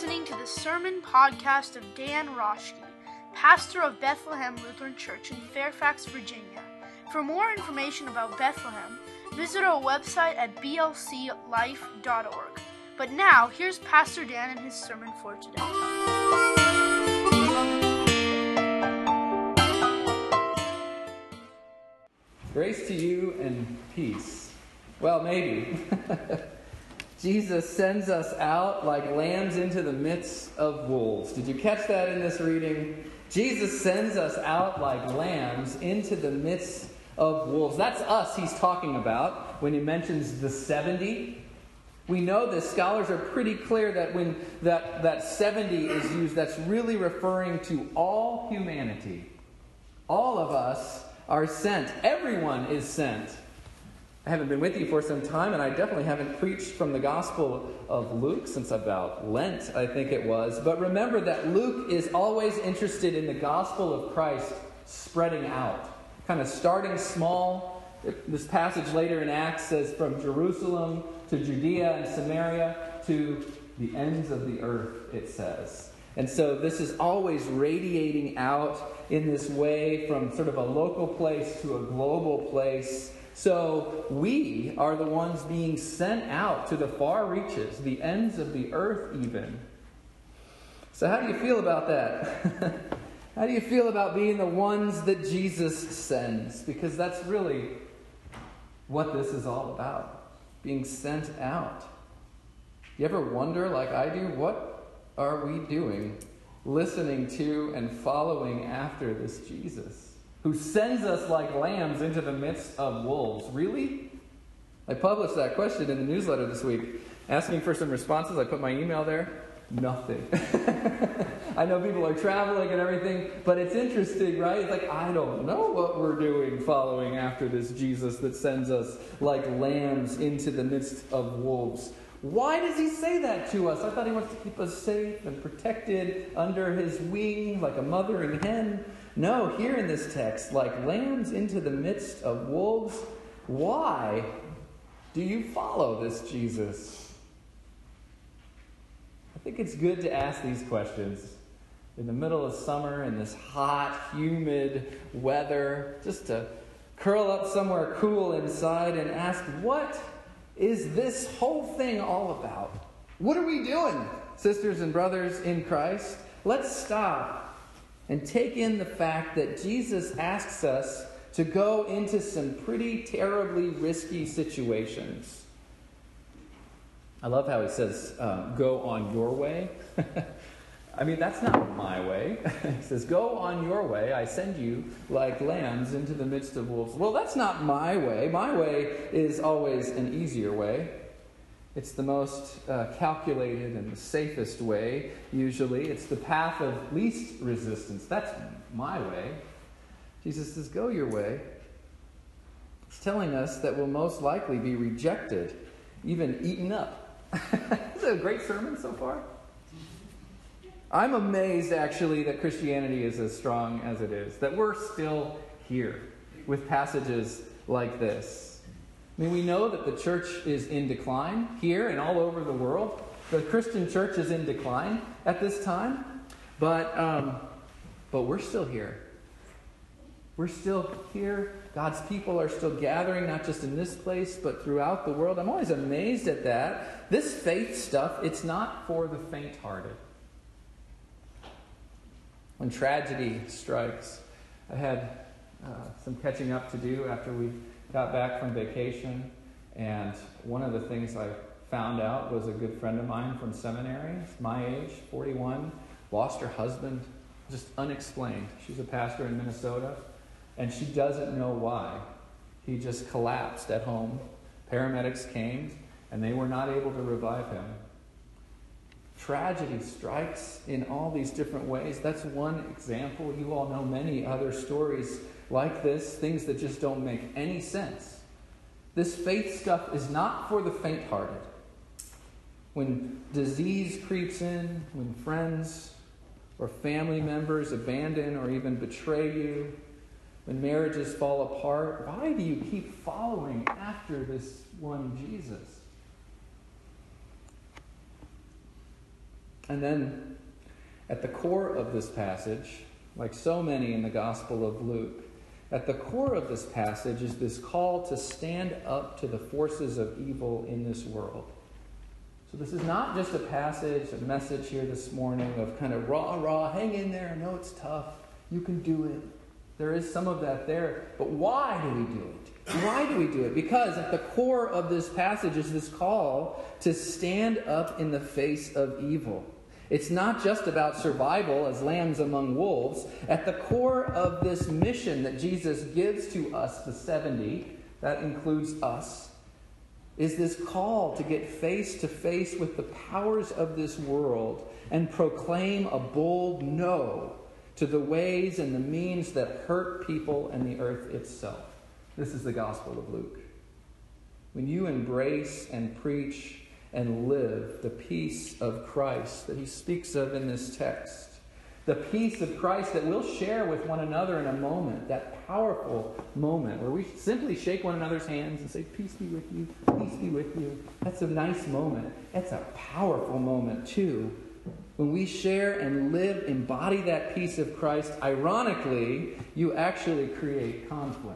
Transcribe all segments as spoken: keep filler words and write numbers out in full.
listening to the sermon podcast of Dan Roschke, pastor of Bethlehem Lutheran Church in Fairfax, Virginia. For more information about Bethlehem, visit our website at b l c life dot org. But now, here's Pastor Dan and his sermon for today. Grace to you and peace. Well, maybe. Jesus sends us out like lambs into the midst of wolves. Did you catch that in this reading? Jesus sends us out like lambs into the midst of wolves. That's us he's talking about when he mentions the seventy. We know this. Scholars are pretty clear that when that, that seventy is used, that's really referring to all humanity. All of us are sent. Everyone is sent. I haven't been with you for some time, and I definitely haven't preached from the Gospel of Luke since about Lent, I think it was. But remember that Luke is always interested in the gospel of Christ spreading out, kind of starting small. This passage later in Acts says from Jerusalem to Judea and Samaria to the ends of the earth, it says. And so this is always radiating out in this way from sort of a local place to a global place. So we are the ones being sent out to the far reaches, the ends of the earth even. So how do you feel about that? How do you feel about being the ones that Jesus sends? Because that's really what this is all about, being sent out. You ever wonder, like I do, what are we doing listening to and following after this Jesus who sends us like lambs into the midst of wolves? Really? I published that question in the newsletter this week, asking for some responses. I put my email there. Nothing. I know people are traveling and everything, but it's interesting, right? It's like, I don't know what we're doing following after this Jesus that sends us like lambs into the midst of wolves. Why does he say that to us? I thought he wants to keep us safe and protected under his wing like a mothering hen. No, here in this text, like lambs into the midst of wolves. Why do you follow this Jesus? I think it's good to ask these questions in the middle of summer in this hot, humid weather, just to curl up somewhere cool inside and ask, what is this whole thing all about? What are we doing, sisters and brothers in Christ? Let's stop and take in the fact that Jesus asks us to go into some pretty terribly risky situations. I love how he says, um, go on your way. I mean, that's not my way. He says, go on your way. I send you like lambs into the midst of wolves. Well, that's not my way. My way is always an easier way. It's the most uh, calculated and the safest way, usually. It's the path of least resistance. That's my way. Jesus says, go your way. He's telling us that we'll most likely be rejected, even eaten up. Is it a great sermon so far? I'm amazed, actually, that Christianity is as strong as it is, that we're still here with passages like this. I mean, we know that the church is in decline here and all over the world. The Christian church is in decline at this time, but um, but we're still here. We're still here. God's people are still gathering, not just in this place, but throughout the world. I'm always amazed at that. This faith stuff, it's not for the faint-hearted. When tragedy strikes, I had uh, some catching up to do after we got back from vacation, and one of the things I found out was a good friend of mine from seminary, my age, forty-one, lost her husband, just unexplained. She's a pastor in Minnesota, and she doesn't know why. He just collapsed at home. Paramedics came, and they were not able to revive him. Tragedy strikes in all these different ways. That's one example. You all know many other stories like this, things that just don't make any sense. This faith stuff is not for the faint-hearted. When disease creeps in, when friends or family members abandon or even betray you, when marriages fall apart, why do you keep following after this one Jesus? And then at the core of this passage, like so many in the Gospel of Luke, at the core of this passage is this call to stand up to the forces of evil in this world. So this is not just a passage, a message here this morning of kind of rah, rah, hang in there, I know it's tough, you can do it. There is some of that there, but why do we do it? Why do we do it? Because at the core of this passage is this call to stand up in the face of evil. It's not just about survival as lambs among wolves. At the core of this mission that Jesus gives to us, the seventy, that includes us, is this call to get face to face with the powers of this world and proclaim a bold no to the ways and the means that hurt people and the earth itself. This is the Gospel of Luke. When you embrace and preach and live the peace of Christ that he speaks of in this text, the peace of Christ that we'll share with one another in a moment, that powerful moment where we simply shake one another's hands and say, peace be with you, peace be with you. That's a nice moment. That's a powerful moment too. When we share and live, embody that peace of Christ, ironically, you actually create conflict.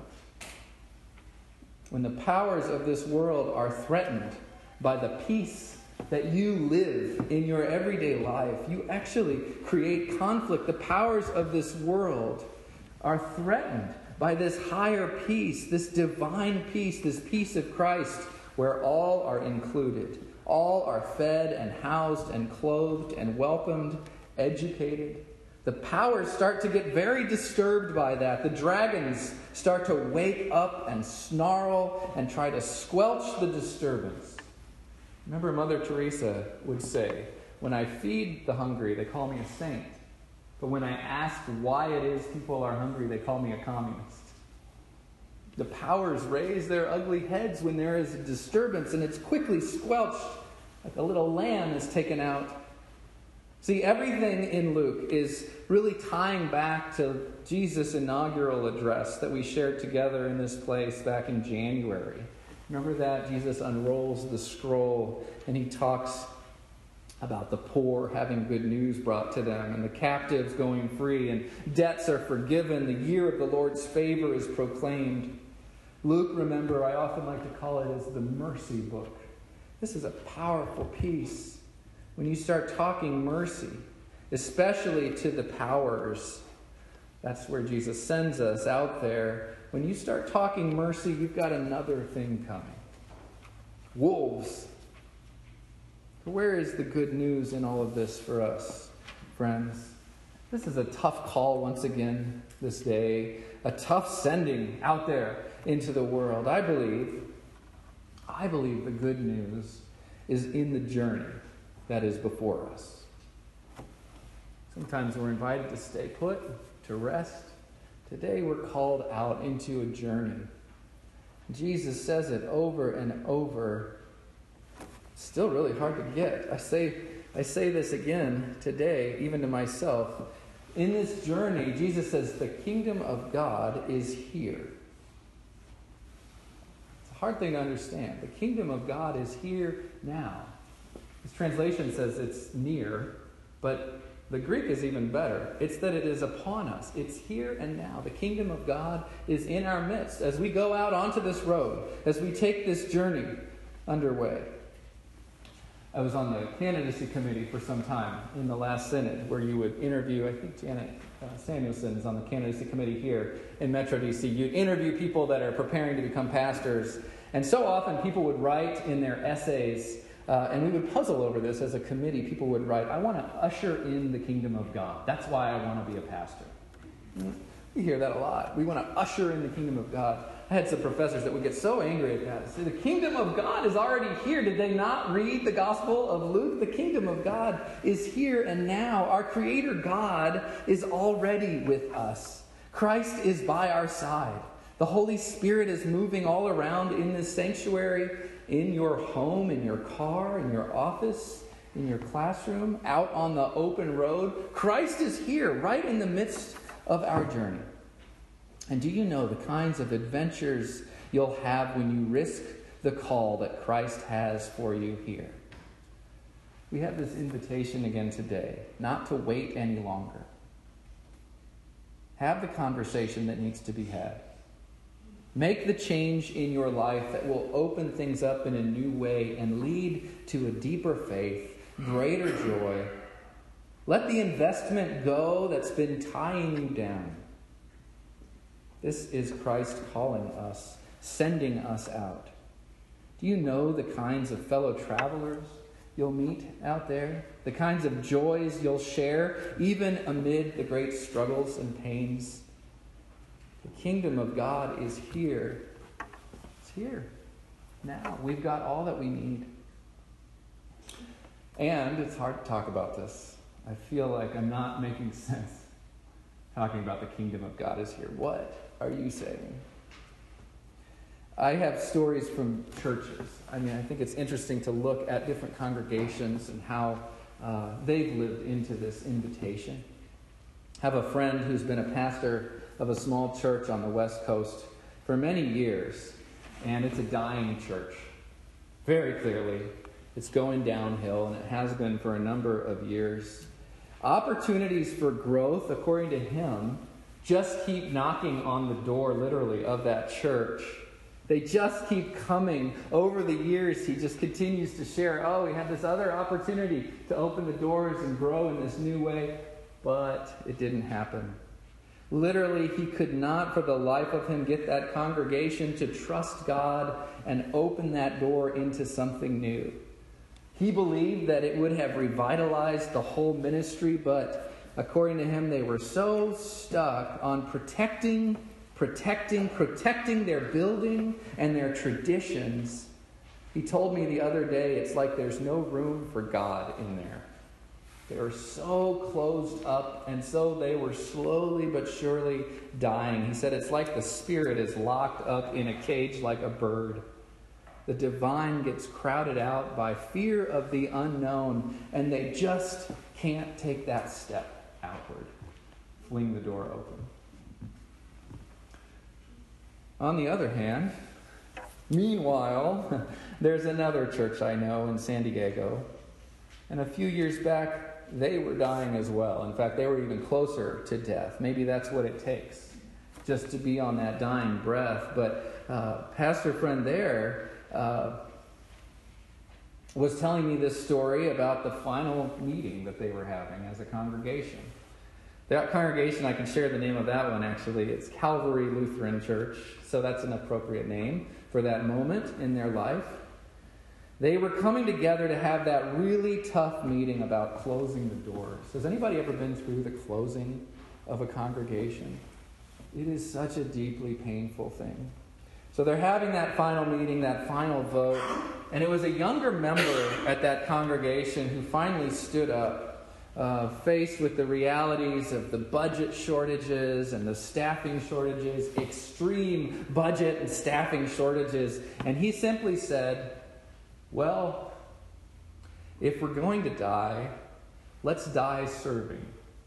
When the powers of this world are threatened by the peace that you live in your everyday life, you actually create conflict. The powers of this world are threatened by this higher peace, this divine peace, this peace of Christ, where all are included. All are fed and housed and clothed and welcomed, educated. The powers start to get very disturbed by that. The dragons start to wake up and snarl and try to squelch the disturbance. Remember, Mother Teresa would say, when I feed the hungry, they call me a saint. But when I ask why it is people are hungry, they call me a communist. The powers raise their ugly heads when there is a disturbance, and it's quickly squelched like a little lamb is taken out. See, everything in Luke is really tying back to Jesus' inaugural address that we shared together in this place back in January. Remember that? Jesus unrolls the scroll and he talks about the poor having good news brought to them and the captives going free and debts are forgiven. The year of the Lord's favor is proclaimed. Luke, remember, I often like to call it as the mercy book. This is a powerful piece. When you start talking mercy, especially to the powers, that's where Jesus sends us out there. When you start talking mercy, you've got another thing coming. Wolves. Where is the good news in all of this for us, friends? This is a tough call once again this day. A tough sending out there into the world. I believe, I believe the good news is in the journey that is before us. Sometimes we're invited to stay put, to rest. Today we're called out into a journey. Jesus says it over and over. It's still really hard to get. I say, I say this again today, even to myself. In this journey, Jesus says the kingdom of God is here. It's a hard thing to understand. The kingdom of God is here now. This translation says it's near, but the Greek is even better. It's that it is upon us. It's here and now. The kingdom of God is in our midst as we go out onto this road, as we take this journey underway. I was on the candidacy committee for some time in the last synod where you would interview, I think Janet uh, Samuelson is on the candidacy committee here in Metro D C. You'd interview people that are preparing to become pastors. And so often people would write in their essays, uh, and we would puzzle over this as a committee. People would write, I want to usher in the kingdom of God. That's why I want to be a pastor. You hear that a lot. We want to usher in the kingdom of God. I had some professors that would get so angry at that. Say, the kingdom of God is already here. Did they not read the Gospel of Luke? The kingdom of God is here and now. Our Creator God is already with us. Christ is by our side. The Holy Spirit is moving all around in this sanctuary, in your home, in your car, in your office, in your classroom, out on the open road. Christ is here, right in the midst of our journey. And do you know the kinds of adventures you'll have when you risk the call that Christ has for you here? we have this invitation again today, not to wait any longer. Have the conversation that needs to be had. Make the change in your life that will open things up in a new way and lead to a deeper faith, greater joy. Let the investment go that's been tying you down. This is Christ calling us, sending us out. Do you know the kinds of fellow travelers you'll meet out there? The kinds of joys you'll share, even amid the great struggles and pains? The kingdom of God is here. It's here. Now. We've got all that we need. And it's hard to talk about this. I feel like I'm not making sense talking about the kingdom of God is here. What are you saying? I have stories from churches. I mean, I think it's interesting to look at different congregations and how uh, they've lived into this invitation. I have a friend who's been a pastor of a small church on the West Coast for many years, and it's a dying church. Very clearly, it's going downhill, and it has been for a number of years. Opportunities for growth, according to him, just keep knocking on the door, literally, of that church. They just keep coming. Over the years, he just continues to share, oh, we had this other opportunity to open the doors and grow in this new way, but it didn't happen. Literally, he could not for the life of him get that congregation to trust God and open that door into something new. He believed that it would have revitalized the whole ministry, but according to him, they were so stuck on protecting, protecting, protecting their building and their traditions. He told me the other day, it's like there's no room for God in there. They were so closed up, and so they were slowly but surely dying. He said it's like the spirit is locked up in a cage like a bird. The divine gets crowded out by fear of the unknown, and they just can't take that step outward, fling the door open. On the other hand, meanwhile, there's another church I know in San Diego, and a few years back, they were dying as well. In fact, they were even closer to death. Maybe that's what it takes, just to be on that dying breath. But uh, pastor friend there uh, was telling me this story about the final meeting that they were having as a congregation. That congregation, I can share the name of that one actually. It's Calvary Lutheran Church, so that's an appropriate name for that moment in their life. They were coming together to have that really tough meeting about closing the doors. Has anybody ever been through the closing of a congregation? It is such a deeply painful thing. So they're having that final meeting, that final vote, and it was a younger member at that congregation who finally stood up, uh, faced with the realities of the budget shortages and the staffing shortages, extreme budget and staffing shortages, and he simply said, well, if we're going to die, let's die serving.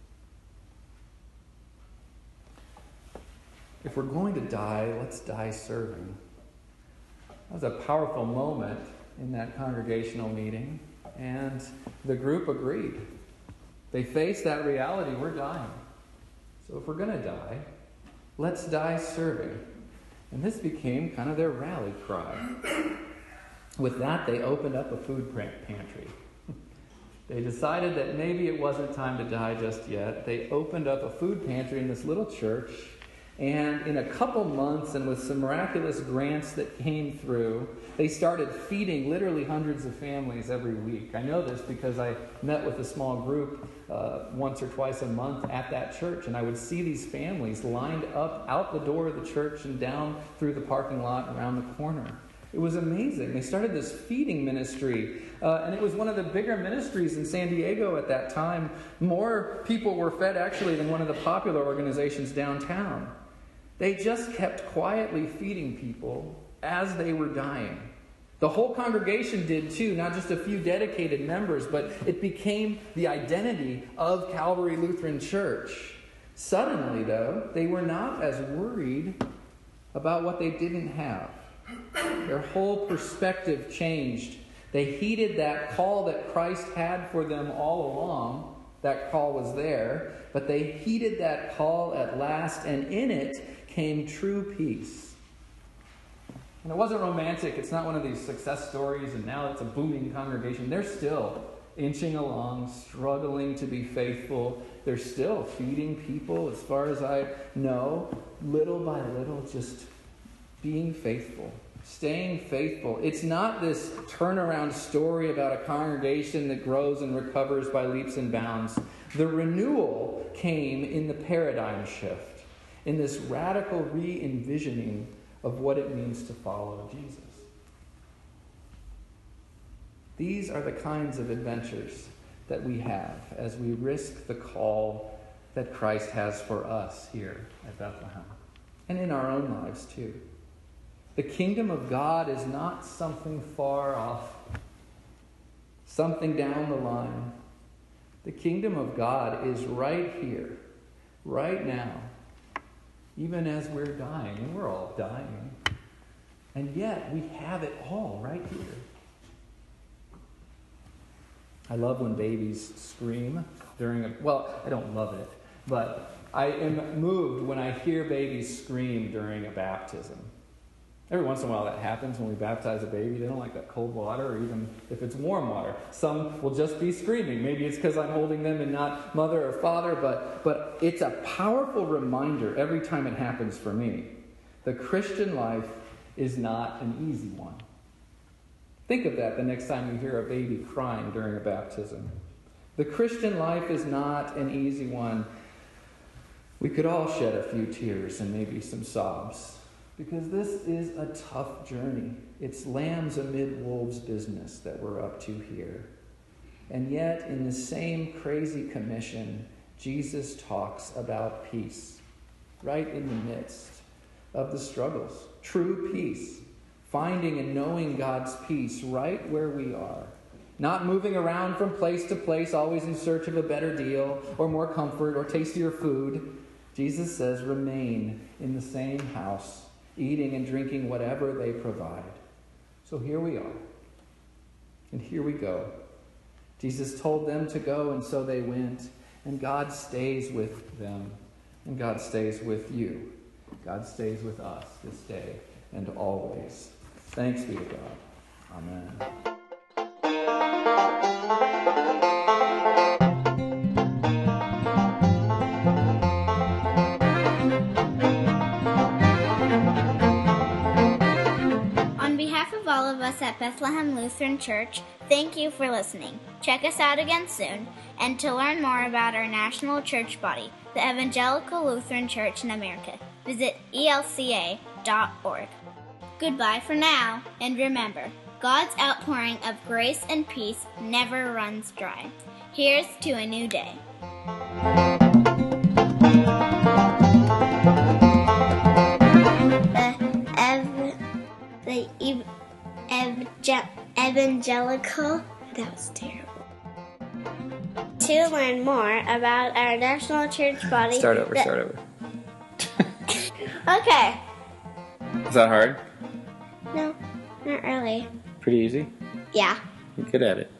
If we're going to die, let's die serving. That was a powerful moment in that congregational meeting, and the group agreed. They faced that reality, we're dying. So if we're going to die, let's die serving. And this became kind of their rally cry. With that, they opened up a food pantry. They decided that maybe it wasn't time to die just yet. They opened up a food pantry in this little church, and in a couple months, and with some miraculous grants that came through, they started feeding literally hundreds of families every week. I know this because I met with a small group uh, once or twice a month at that church, and I would see these families lined up out the door of the church and down through the parking lot around the corner. It was amazing. They started this feeding ministry, uh, and it was one of the bigger ministries in San Diego at that time. More people were fed, actually, than one of the popular organizations downtown. They just kept quietly feeding people as they were dying. The whole congregation did too, not just a few dedicated members, but it became the identity of Calvary Lutheran Church. Suddenly, though, they were not as worried about what they didn't have. Their whole perspective changed. They heeded that call that Christ had for them all along. That call was there, but they heeded that call at last, and in it came true peace. And it wasn't romantic. It's not one of these success stories, and now it's a booming congregation. They're still inching along, struggling to be faithful. They're still feeding people, as far as I know, little by little, just being faithful, staying faithful. It's not this turnaround story about a congregation that grows and recovers by leaps and bounds. The renewal came in the paradigm shift, in this radical re-envisioning of what it means to follow Jesus. These are the kinds of adventures that we have as we risk the call that Christ has for us here at Bethlehem, and in our own lives too. The kingdom of God is not something far off, something down the line. The kingdom of God is right here, right now, even as we're dying, and we're all dying. And yet we have it all right here. I love when babies scream during a, well, I don't love it, but I am moved when I hear babies scream during a baptism. Every once in a while that happens when we baptize a baby. They don't like that cold water, or even if it's warm water. Some will just be screaming. Maybe it's because I'm holding them and not mother or father, but, but it's a powerful reminder every time it happens for me. The Christian life is not an easy one. Think of that the next time you hear a baby crying during a baptism. The Christian life is not an easy one. We could all shed a few tears and maybe some sobs, because this is a tough journey. It's lambs amid wolves business that we're up to here. And yet, in the same crazy commission, Jesus talks about peace, right in the midst of the struggles. True peace. Finding and knowing God's peace right where we are. Not moving around from place to place, always in search of a better deal, or more comfort, or tastier food. Jesus says, remain in the same house, eating and drinking whatever they provide. So here we are. And here we go. Jesus told them to go, and so they went. And God stays with them. And God stays with you. God stays with us this day and always. Thanks be to God. Amen. On behalf of all of us at Bethlehem Lutheran Church, thank you for listening. Check us out again soon, and to learn more about our national church body, the Evangelical Lutheran Church in America, visit E L C A dot org. Goodbye for now, and remember, God's outpouring of grace and peace never runs dry. Here's to a new day. The, ev- the ev- ev- evangelical, that was terrible. To learn more about our national church body... Start over, the- start over. Okay. Is that hard? No, not really. Pretty easy? Yeah. You're good at it.